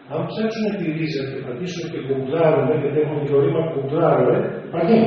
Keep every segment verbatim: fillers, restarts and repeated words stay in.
Αν ψάξουμε τη ρίζα και πατήσουμε και γκουγκλάρουμε, γιατί έχουμε και το ρήμα γκουγκλάρουμε, υπάρχει.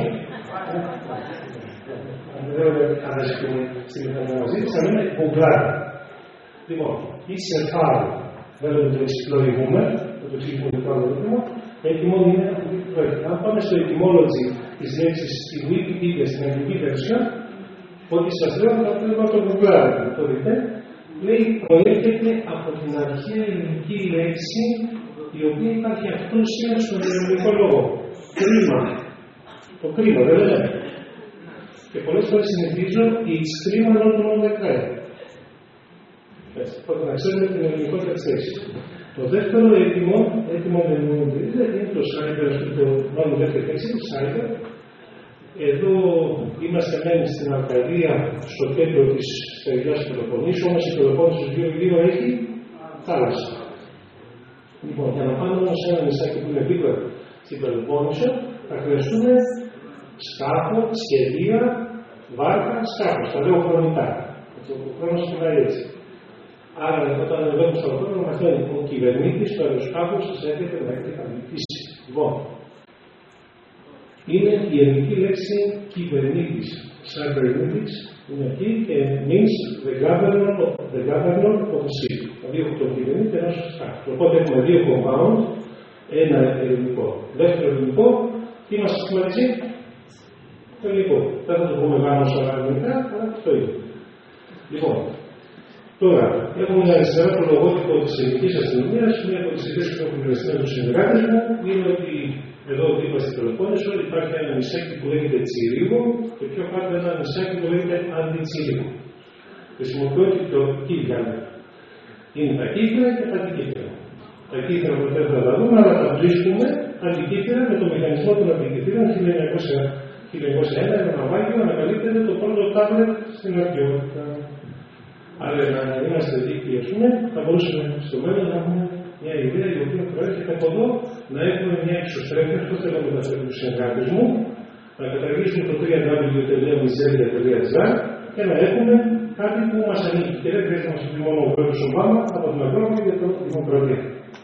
Αν δεν αρέσει στην μεταναζήτηση, θα είναι γκουγκλάρουμε. Λοιπόν, ή σερφάρουμε, βέβαια το εξυπλοηγούμε, θα το εξηγήσουμε το άλλο ρήμα, ετοιμόν είναι αυτό που προέρχεται. Αν πάμε στο etymology της λέξης στη Wikipedia, στην αγγλική version, ότι σας λέω θα πρέπει να το γκουγκλάρουμε. Το δείτε, λέει προέρχεται από την αρχαία ελληνική λέξη η οποία υπάρχει αυτούσια στον ελληνικό λόγο. Κρίμα. Το κρίμα, δεν είναι. Και πολλές φορές συνηθίζω η κρίμα λόγω του νόμου δεκαετία. Έτσι, πρώτα να ξέρουμε την ελληνικότητα της λέξης. Το δεύτερο έτοιμο, έτοιμο με νομιμοποιείται, είναι το Σάιμπερ, το νόμο δεύτερη λέξη, το Σάιμπερ. Εδώ είμαστε μένει στην Αρκαδία, στο κέντρο της στεριάς Πελοποννήσου, όμως η Πελοπόννησος γύρω-γύρω έχει θάλασσα. Λοιπόν, για να πάμε όμως σε ένα νησάκι που είναι δίπλα στην Πελοπόννησο, θα χρειαστούμε σκάφο, σχεδία, βάρκα, σκάφο. Τα λέω χρονικά. Ο χρόνος κυλάει έτσι. Άρα, όταν ανεβαίνουμε στον χρόνο, μαθαίνει ο κυβερνήτης του αεροσκάφου σας έρχεται να έχετε καμπλητήσει. Λοιπόν, είναι η ελληνική λέξη κυβερνήτης. Cybernetics είναι εκεί και means the governor, the governor of the sea. Δηλαδή τον κυβερνήτη ενός σκάφους. Οπότε έχουμε δύο compound, ένα ελληνικό. Δεύτερο ελληνικό, τι μας σημαίνει, το ελληνικό. Δεν θα το πούμε πάνω στα ελληνικά, αλλά το ίδιο. Λοιπόν, τώρα έχουμε μια αριστερά το λογότυπο της ελληνικής αστυνομίας. Μία από τις ιδέες που έχουν μοιραστεί με τους συνεργάτες μου είναι ότι εδώ δίπλα στην Πελοπόννησο υπάρχει ένα νησάκι που λέγεται Τσιρίγο και πιο κάτω ένα νησάκι που λέγεται Αντιτσιρίγο. Χρησιμοποιώ και το κύκλια. Είναι τα κύκλια και τα αντικύκλια. Τα κύκλια που δεν θα τα δούμε, αλλά τα βρίσκουμε αντικύκλια με το μηχανισμό των αντικυκλίων χίλια εννιακόσια ένα, ένα ναυάγιο ανακαλύπτεται το πρώτο τάμπλετ στην αρχαιότητα. Άρα, να είμαστε δίκαιοι, ας πούμε, θα μπορούσαμε στο μέλλον να έχουμε μια ιδέα η οποία προέρχεται από εδώ, να έχουμε μια εξωστρέφεια, αυτό θέλω να μεταφέρω τους συνεργάτες μου, να καταργήσουμε το double-u double-u double-u τελεία μιζέρια τελεία τζι άρ και να έχουμε κάτι που μας ανήκει. Και δεν χρειάζεται να μας πει μόνο ο πρόεδρος Ομπάμα από την Ευρώπη για το δημοκρατία.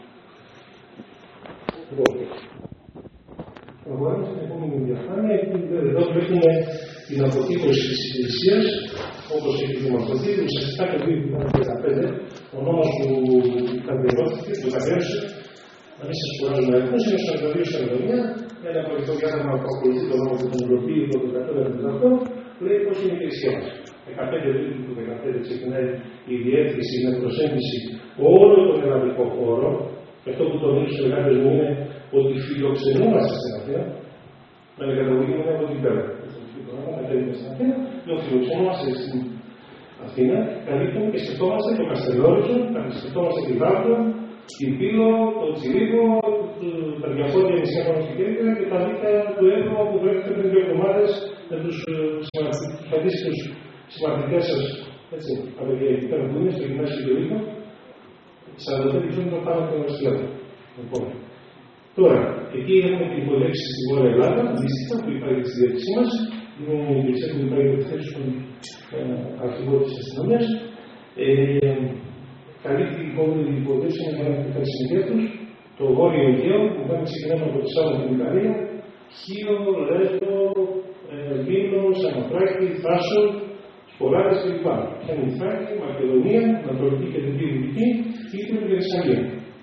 Λοιπόν, προχωράμε στην επόμενη διαφάνεια. Εδώ βλέπουμε την αποτύπωση της Εκκλησίας, όπως έχει δημορφωθεί, ουσιαστικά το δύο χιλιάδες δεκαπέντε, ο νόμος που κατεβιώθηκε, που κατέβησε, να μην σας κουράζω να έχουμε, είναι στο σαράντα δύο σαράντα εννέα, ένα πολιτικό διάγραμμα που ακολουθεί το νόμο του Ευρωπαίου το δεκατό δεκατό, λέει πώς είναι η Εκκλησία μας. δεκαπέντε Ιουλίου του δεκαπέντε ξεκινάει η διεύθυνση με προσέγγιση όλο τον ελλαδικό χώρο, και αυτό που τονίζω στους εργάτες μου είναι ότι φιλοξενούμαστε στην Αθήνα, με εγκαταλογή από την πέρα. Λέω φιλοξενούμαστε στην Αθήνα, καλύπτουμε και σκεφτόμαστε το Καστελόριζο, σκεφτόμαστε τη Βάρδο, την Πύλο, το Τσιρίγο, τα διακόσια νησιά πάνω στην Κέρκυρα και τα δίκτυα του Εύρο που βρέθηκαν πριν δύο εβδομάδες με τους αντίστοιχους σημαντικές σας απεργιακοί που είναι στο γυμνάσιο του Λίκο, σαράντα πέντε χιλιόμετρα πάνω από τον Βασιλιά. Λοιπόν, τώρα, εκεί έχουμε την υποδέξη στη Βόρεια Ελλάδα, αντίστοιχα που υπάρχει στη διεύθυνσή μας. Είναι η υπηρεσία που υπάρχει από τη στον αρχηγό της αστυνομίας. Καλύπτει λοιπόν την υποδέξη με τα συνδέθους, το Βόρειο Αιγαίο, που πάνε ξεκινάμε από τη Σάββα την Ιταλία, Χίο, Λέσβο, Λίμνο, Σαμοθράκη, Θάσο, Σποράδες κλπ. Πιάνει Θράκη, Μακεδονία, Ανατολική και Δυτική, Κύπρο και Θεσσαλία.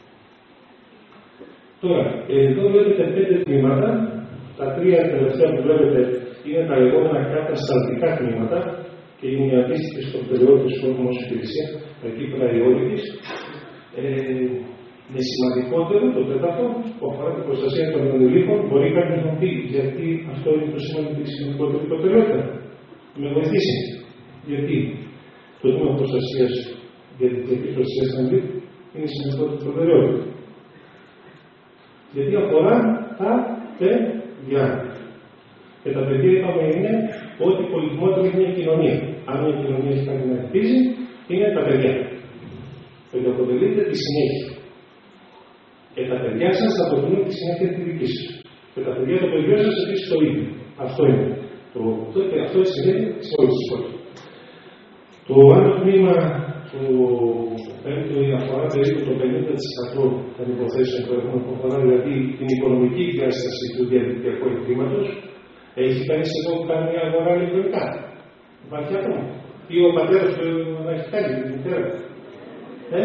Τώρα, εδώ βλέπετε πέντε τμήματα. Τα τρία τελευταία που βλέπετε είναι τα λεγόμενα κατασταλτικά τμήματα και είναι οι αντίστοιχες προτεραιότητες που έχουμε ως υπηρεσία, τα Κύπρα η όλη της. Ε, με σημαντικότερο το τέταρτο που αφορά την προστασία των ανηλίκων, μπορεί κάποιος να πει γιατί αυτό είναι το σημαντικότερη προτεραιότητα. Με βοηθήσει. Γιατί το τμήμα προστασίας για την διεθνή προστασία των ανηλίκων είναι σημαντικότερη προτεραιότητα. Γιατί αφορά τα παιδιά. Και τα παιδιά είπαμε είναι ότι πολυτιμότερο είναι μια κοινωνία. Αν μια κοινωνία έχει κάτι να χτίζει, είναι τα παιδιά. Το ότι αποτελείται τη συνέχεια. Και τα παιδιά σας θα αποτελούν τη συνέχεια τη δική σας. Και τα παιδιά των παιδιών σας επίσης το ίδιο. Αυτό είναι. Το, το, και αυτό συνέβη σε όλες τις χώρες. Το άλλο τμήμα, το το πέμπτο η αφορά περίπου το πενήντα τοις εκατό των υποθέσεων που έχουμε που αφορά δηλαδή την οικονομική διάσταση του διαδικτυακού εγκλήματος. Έχει κανείς εδώ κάνει μια αγορά ηλεκτρονικά. Υπάρχει άτομο. Ή ο πατέρας του να έχει κάνει, η μητέρα. Ε,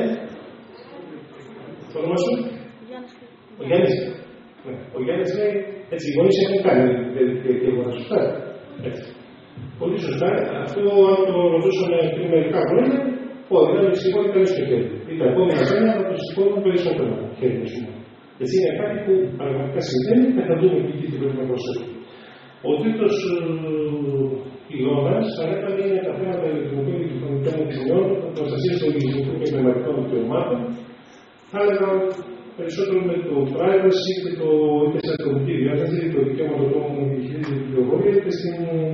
το όνομα σου. Ο Γιάννης. Ναι. Ο Γιάννης λέει, έτσι, οι γονείς έχουν κάνει διαδικτυακή αγορά, σωστά. Έτσι. Πολύ σωστά. Αυτό, αν το ρωτούσαμε πριν μερικά χρόνια, όχι, δεν είναι σηκώνει κανείς το χέρι. Ή τα επόμενα χρόνια θα το σηκώνουν περισσότερο χέρι, ας πούμε. Έτσι είναι κάτι που πραγματικά συμβαίνει και θα δούμε και εκεί τι πρέπει να προσέχουμε. Ο τρίτος πυλώνας ανέφερε είναι τα θέματα ηλεκτρονικών και ηλεκτρονικών επικοινωνιών, προστασία των λογισμικών και πνευματικών δικαιωμάτων. Θα έλεγα περισσότερο με το privacy και το είτε σε ατομική διάσταση, το δικαίωμα του ατόμου να διαχειρίζεται την πληροφορία και στην,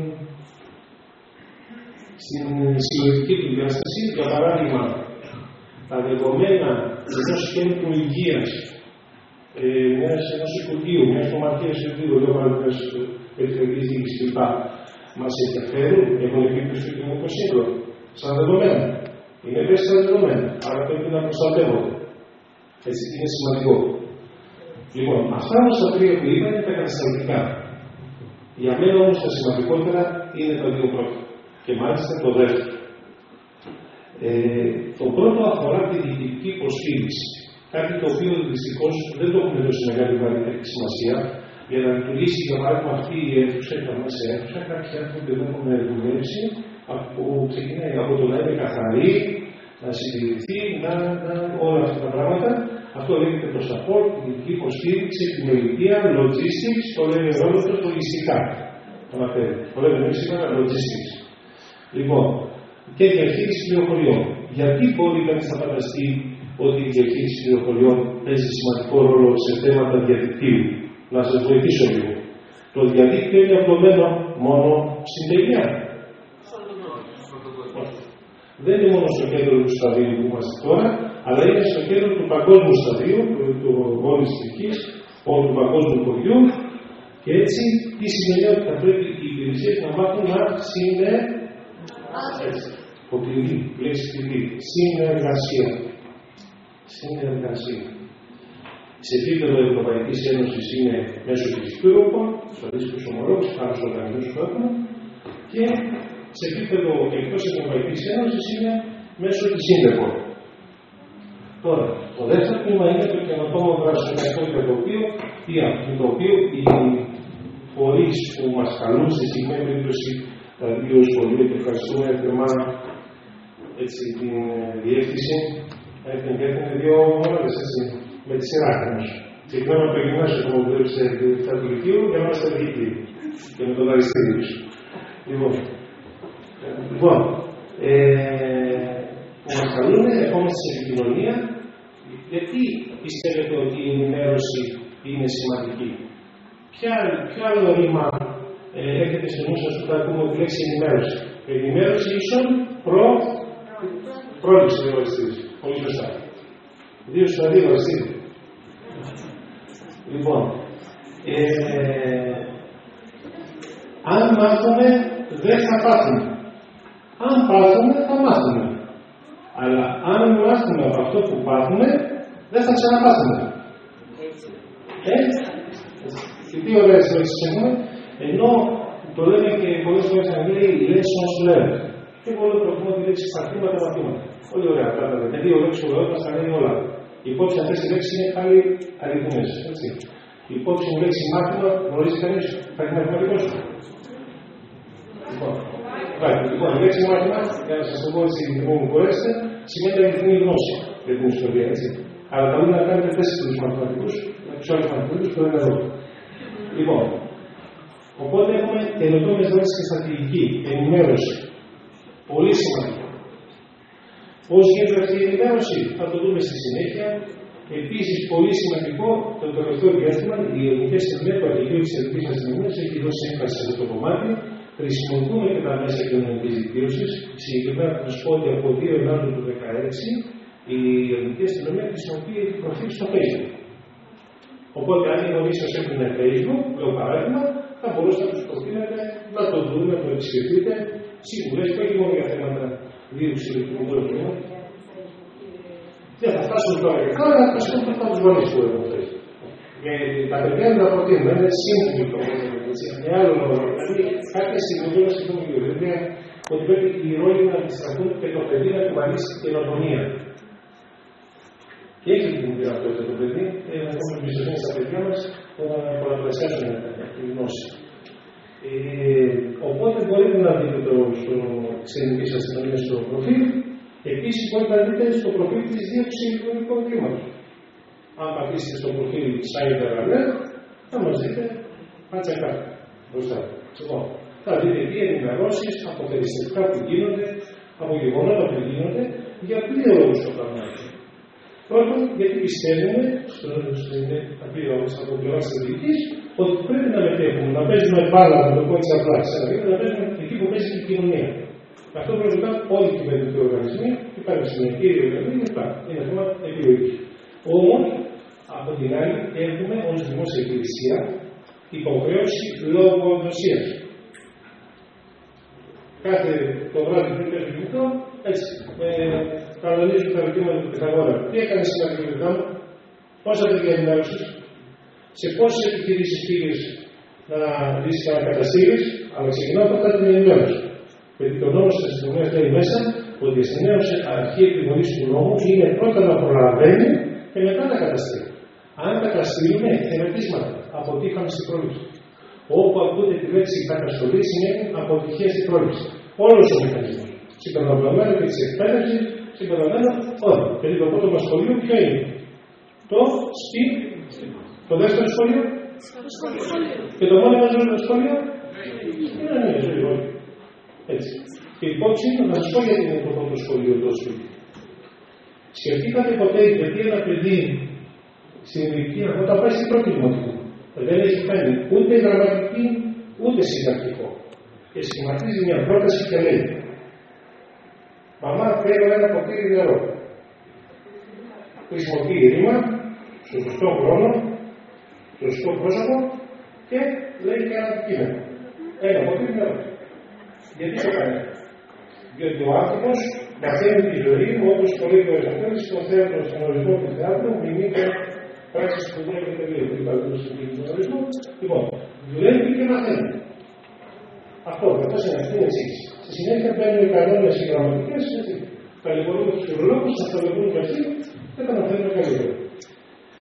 στην συλλογική του διάσταση. Για παράδειγμα, τα δεδομένα ενός κέντρου υγείας, ενός Υπουργείου, μιας Κομματείας Υπουργείου, δύο παραδείγματος περιφερειακής διοίκησης κλπ. Μας ενδιαφέρουν, έχουν επίπτωση στο κοινωνικό σύγχρονο, σαν δεδομένα. Είναι ευαίσθητα δεδομένα, άρα πρέπει να προστατεύονται. Έτσι, είναι σημαντικό. Λοιπόν, αυτά όμως τα τρία που είπα είναι τα κατασταλτικά. Για μένα όμως τα σημαντικότερα είναι τα δύο πρώτα. Και μάλιστα το δεύτερο. Ε, το πρώτο αφορά τη διοικητική υποστήριξη. Κάτι το οποίο δυστυχώς δεν το έχουμε δώσει μεγάλη βαρύτερη σημασία. Για να λειτουργήσει, για παράδειγμα, αυτή η αίθουσα, η θαυμάσια αίθουσα, κάποιοι άνθρωποι δεν έχουν δουλέψει, που ξεκινάει από το να είναι καθαρή, να συντηρηθεί, να, να όλα αυτά τα πράγματα. Αυτό λέγεται το support, η ειδική υποστήριξη, επιμελητία, logistics, το λένε όλο το λογιστικά. Το αναφέρει. Το λέμε εμείς σήμερα logistics. Λοιπόν, και διαχείριση πληροφοριών. Γιατί μπορεί κανείς να φανταστεί ότι η διαχείριση πληροφοριών παίζει σημαντικό ρόλο σε θέματα διαδικτύου? Να σας βοηθήσω λίγο. Το διαδίκτυο είναι απλωμένο μόνο στην παιδιά. Δεν είναι μόνο στο κέντρο του σταδίου που είμαστε τώρα, αλλά είναι στο κέντρο του παγκόσμιου σταδίου, του όλης της τυχής, του παγκόσμιου χωριού. Και έτσι, τι σημαίνει ότι θα πρέπει οι υπηρεσίες να μάθουν να συνεργαστούν. Το κλειδί, λέξη κλειδί. Συνεργασία. Συνεργασία. Σε επίπεδο Ευρωπαϊκής Ένωσης είναι μέσω της Europol, του αντίστοιχους ομολόγους, άλλους οργανισμούς που έχουμε, και σε επίπεδο εκτός Ευρωπαϊκής Ένωσης είναι μέσω της Interpol. Τώρα, το δεύτερο τμήμα είναι το καινοτόμο δραστηριοποιικό για το οποίο, το οποίο οι φορείς που μας καλούν στη συγκεκριμένη περίπτωση τα δύο σχολεία και ευχαριστούμε θερμά έτσι, την διεύθυνση. Έχουν και έχουν δύο μονάδες, έτσι, με τη σειρά όμως. Ξεκινάμε από το γυμνάσιο που μου δουλεύει σε επτά του Λυκείου και είμαστε στο Λυκείο. Και με τον Αριστείδη. Λοιπόν, λοιπόν ε, που μας καλούν, ερχόμαστε σε επικοινωνία. Γιατί πιστεύετε ότι η ενημέρωση είναι σημαντική? Ποια, ποιο άλλο ρήμα ε, έρχεται στο νου σας που θα ακούμε τη λέξη ενημέρωση? Ενημέρωση ίσον προ... πρόληψη του Αριστείδη. Πολύ σωστά. Δύο στα δύο, Αριστείδη. Λοιπόν, ε, αν μάθουμε, δεν θα πάθουμε. Αν πάθουμε, θα μάθουμε. Αλλά αν μάθουμε από αυτό που πάθουμε, δεν θα ξαναπάθουμε. Ε, και τι ωραίες λέξεις έχουμε, ενώ το λέμε και πολλές φορές να λέει lessons learned. Και εγώ λέω προτιμώ τη λέξη παθήματα μαθήματα. Πολύ ωραία πράγματα. Γιατί ο λέξης που μας τα λέει όλα. Η υπόψη αυτές οι λέξεις είναι πάλι αριθμές. Η υπόψη μου λέξη μάθημα γνωρίζει κανείς κάτι μαθηματικό σου. Λοιπόν, λοιπόν, η λέξη μάθημα, για να σας το πω έτσι, που μου μπορέσετε, σημαίνει αριθμή γνώση για την ιστορία, έτσι. Αλλά θα μπορείτε να κάνετε τέσσερις τους μαθηματικούς, τους άλλους μαθηματικούς που δεν είναι εδώ. Λοιπόν, οπότε έχουμε καινοτόμες δράσεις και στρατηγική, ενημέρωση. Πολύ σημαντικό. Πώς γίνεται αυτή η ενημέρωση, θα το δούμε στη συνέχεια. Επίσης, πολύ σημαντικό, το τελευταίο διάστημα, οι ελληνικές αστυνομίες, το αρχηγείο της ελληνικής αστυνομίας έχει δώσει έμφαση σε αυτό το κομμάτι. Χρησιμοποιούμε και τα μέσα κοινωνικής δικτύωσης. Συγκεκριμένα, θα σας πω ότι από δύο Ιανουαρίου του δύο χιλιάδες δεκαέξι η ελληνική αστυνομία χρησιμοποιεί την προφίλ στο Facebook. Οπότε, αν οι γονείς σας έχουν Facebook, λέω παράδειγμα, θα μπορούσατε να τους προτείνετε να το δουν, να το επισκεφτείτε. Συμβουλές και όχι μόνο για θέματα δίωξη ηλεκτρονικού Δεν θα φτάσουν τώρα και τώρα να προσφέρουν αυτά τους γονείς που έχουν θέσει. Τα παιδιά δεν τα προτείνουν, είναι σύμβουλοι το πρόβλημα. Με άλλο λόγο, δηλαδή κάποια στιγμή τώρα στην βιβλιογραφία ότι πρέπει οι ρόλοι να αντιστραφούν και το παιδί να κουβαλήσει την καινοτομία. Και έχει την δυνατότητα το παιδί, να έχουμε εμπιστοσύνη στα παιδιά μας, να πολλαπλασιάσουν τη γνώση. Ε, οπότε μπορείτε να δείτε το της ελληνικής αστυνομίας στο προφίλ. Επίσης μπορείτε να δείτε στο προφίλ της δίωξης ηλεκτρονικού εγκλήματος. Αν πατήσετε στο προφίλ Cyber Alert, θα μας δείτε πάτσα κάτω μπροστά. Λοιπόν, θα δείτε εκεί ενημερώσεις από περιστατικά που γίνονται, από γεγονότα που γίνονται, για δύο λόγους το πράγμα. Πρώτον, γιατί πιστεύουμε, από πλευρά τη Εθνική, ότι πρέπει να μετέχουμε, να παίζουμε μπάλα, να το πω έτσι απλά, να παίζουμε εκεί που παίζει η κοινωνία. Αυτό προσωπικά όλοι οι κυβερνητικοί οργανισμοί, υπάρχει συνεχεία οργανισμοί κλπ. Είναι θέμα επιλογή. Όμως, από την άλλη, έχουμε ως δημόσια υπηρεσία υποχρέωση λογοδοσίας. Κάθε το βράδυ πριν πέφτει το κινητό, έτσι, ε, κανονίζουν τα ερωτήματα του Πυθαγόρα. Τι έκανε σήμερα το κινητό μου, πόσα παιδιά ενημέρωσες, σε πόσες επιχειρήσεις πήγες να δεις και να καταστήλεις, αλλά ξεκινάω από την ενημέρωση. Γιατί το νόμο της αστυνομίας λέει μέσα ότι η αστυνομία αρχή επιβολής του νόμου είναι πρώτα να προλαβαίνει και μετά να καταστήλει. Αν καταστήλουμε θεμετίσματα, αποτύχαμε στην πρόληψη. Όπου ακούτε τη λέξη καταστολή σημαίνει αποτυχία στην πρόληψη. Όλος ο μηχανισμός. Συμπεριλαμβανομένου και τη εκπαίδευση, συμπεριλαμβανομένου όλοι. Γιατί το πρώτο μας σχολείο ποιο είναι? Το σπίτι. Το δεύτερο σχολείο. Και το μόνιμο μας σχολείο. Είναι ένα σχολείο. Έτσι. Και υπόψη είναι να σας πω γιατί είναι το πρώτο σχολείο το σπίτι. Σκεφτήκατε ποτέ γιατί ένα παιδί στην ηλικία όταν πάει στην πρώτη δημοτικού δεν έχει κάνει ούτε γραμματική ούτε συντακτικό. Και σχηματίζει μια πρόταση και λέει: μαμά, θέλω ένα ποτήρι νερό. Χρησιμοποιεί ρήμα, στο σωστό χρόνο, στο σωστό πρόσωπο και λέει και ένα κείμενο. Ένα ποτήρι νερό. Γιατί το κάνει? Διότι ο άνθρωπος μαθαίνει τη ζωή μου όπως πολύ ο Αριστοτέλης στο θέατρο, στον ορισμό του θεάτρου, μιμείται πράξεις που δεν έχουν τελείω. Δεν υπάρχει στον ορισμό. Λοιπόν, δουλεύει και μαθαίνει. Αυτό, αυτό είναι αυτή η εξήγηση. Στη συνέχεια παίρνουν οι κανόνες οι γραμματικές, έτσι. Καλυβολούν τους φιλολόγους, θα τα λεγούν και αυτοί, δεν τα μαθαίνουν καλύτερα.